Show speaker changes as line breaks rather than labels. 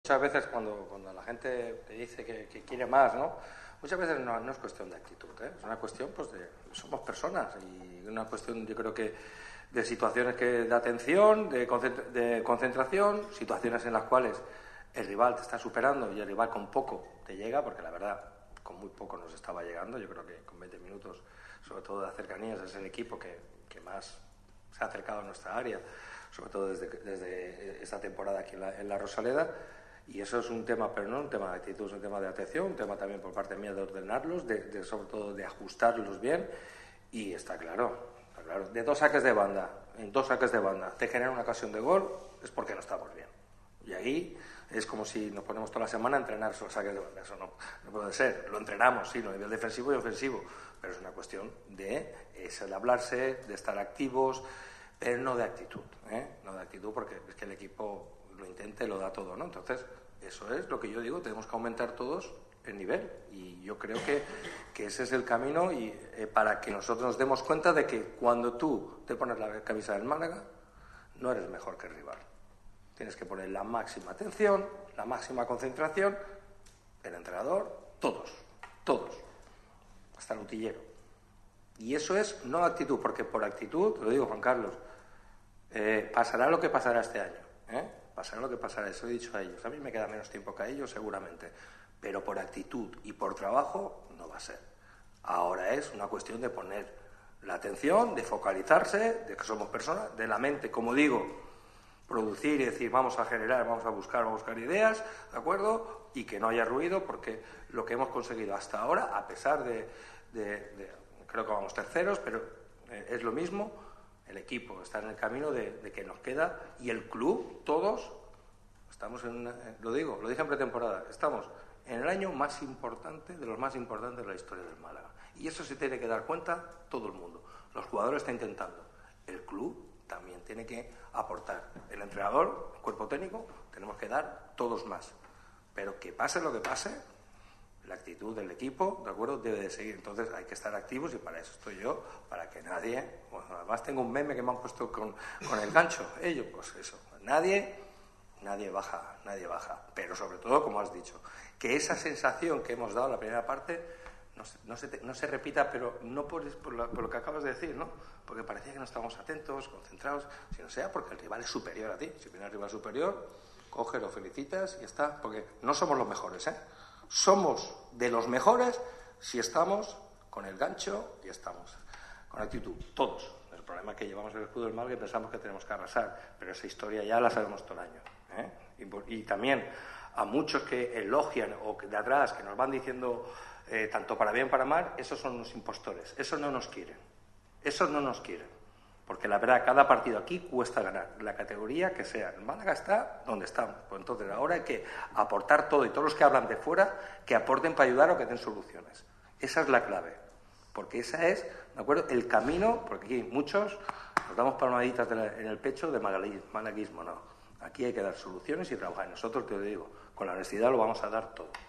muchas veces cuando la gente te dice que quiere más, ¿no? Muchas veces no es cuestión de actitud, ¿eh? Es una cuestión, pues, somos personas y una cuestión, yo creo que, de situaciones de atención, de concentración, situaciones en las cuales el rival te está superando y el rival con poco te llega, porque la verdad, con muy poco nos estaba llegando. Yo creo que con 20 minutos, sobre todo de cercanías, es el equipo que más se ha acercado a nuestra área, sobre todo desde esta temporada aquí en la Rosaleda. Y eso es un tema, pero no un tema de actitud, es un tema de atención, un tema también por parte mía de ordenarlos, sobre todo de ajustarlos bien. Y está claro, de 2 saques de banda, en 2 saques de banda, te genera una ocasión de gol, es porque no estamos bien. Y ahí es como si nos ponemos toda la semana a entrenar esos saques de banda. Eso no puede ser. Lo entrenamos, sí, a nivel defensivo y ofensivo, pero es una cuestión de hablarse, de estar activos, pero no de actitud, no de actitud, porque es que el equipo lo intenta y lo da todo, ¿no? Entonces, eso es lo que yo digo, tenemos que aumentar todos el nivel, y yo creo que ese es el camino, y para que nosotros nos demos cuenta de que cuando tú te pones la camisa del Málaga, no eres mejor que el rival. Tienes que poner la máxima atención, la máxima concentración, el entrenador, todos, hasta el utillero. Y eso es no actitud, porque por actitud, te lo digo, Juan Carlos, pasará lo que pasará este año, pasará lo que pasará, eso he dicho a ellos. A mí me queda menos tiempo que a ellos, seguramente, pero por actitud y por trabajo no va a ser. Ahora es una cuestión de poner la atención, de focalizarse, de que somos personas, de la mente, como digo, producir y decir, vamos a generar, vamos a buscar ideas, ¿de acuerdo? Y que no haya ruido, porque lo que hemos conseguido hasta ahora, a pesar de creo que vamos terceros, pero es lo mismo, el equipo está en el camino de que nos queda, y el club, todos, estamos lo dije en pretemporada, estamos en el año más importante, de los más importantes de la historia del Málaga. Y eso se tiene que dar cuenta todo el mundo. Los jugadores están intentando. El club también tiene que aportar. El entrenador, el cuerpo técnico, tenemos que dar todos más. Pero que pase lo que pase, la actitud del equipo, ¿de acuerdo?, debe de seguir. Entonces hay que estar activos, y para eso estoy yo, para que nadie... Bueno, además tengo un meme que me han puesto con el gancho. Ellos, pues eso, nadie baja. Pero sobre todo, como has dicho, que esa sensación que hemos dado en la primera parte no se repita, pero no por lo que acabas de decir, ¿no? Porque parecía que no estábamos atentos, concentrados, sino sea porque el rival es superior a ti. Si viene el rival superior, coge, lo felicitas y ya está. Porque no somos los mejores, somos de los mejores si estamos con el gancho y estamos con actitud, todos. El problema es que llevamos el escudo del Málaga y pensamos que tenemos que arrasar, pero esa historia ya la sabemos todo el año, Y también a muchos que elogian o de atrás, que nos van diciendo tanto para bien para mal, esos son los impostores, esos no nos quieren, porque la verdad, cada partido aquí cuesta ganar, la categoría que sea. El Málaga está donde estamos, pues entonces ahora hay que aportar todo, y todos los que hablan de fuera, que aporten para ayudar o que den soluciones. Esa es la clave, porque esa es, ¿de acuerdo?, el camino, porque aquí muchos nos damos palmaditas en el pecho de malaguismo, no. Aquí hay que dar soluciones y trabajar. Y nosotros, te lo digo, con la honestidad lo vamos a dar todo.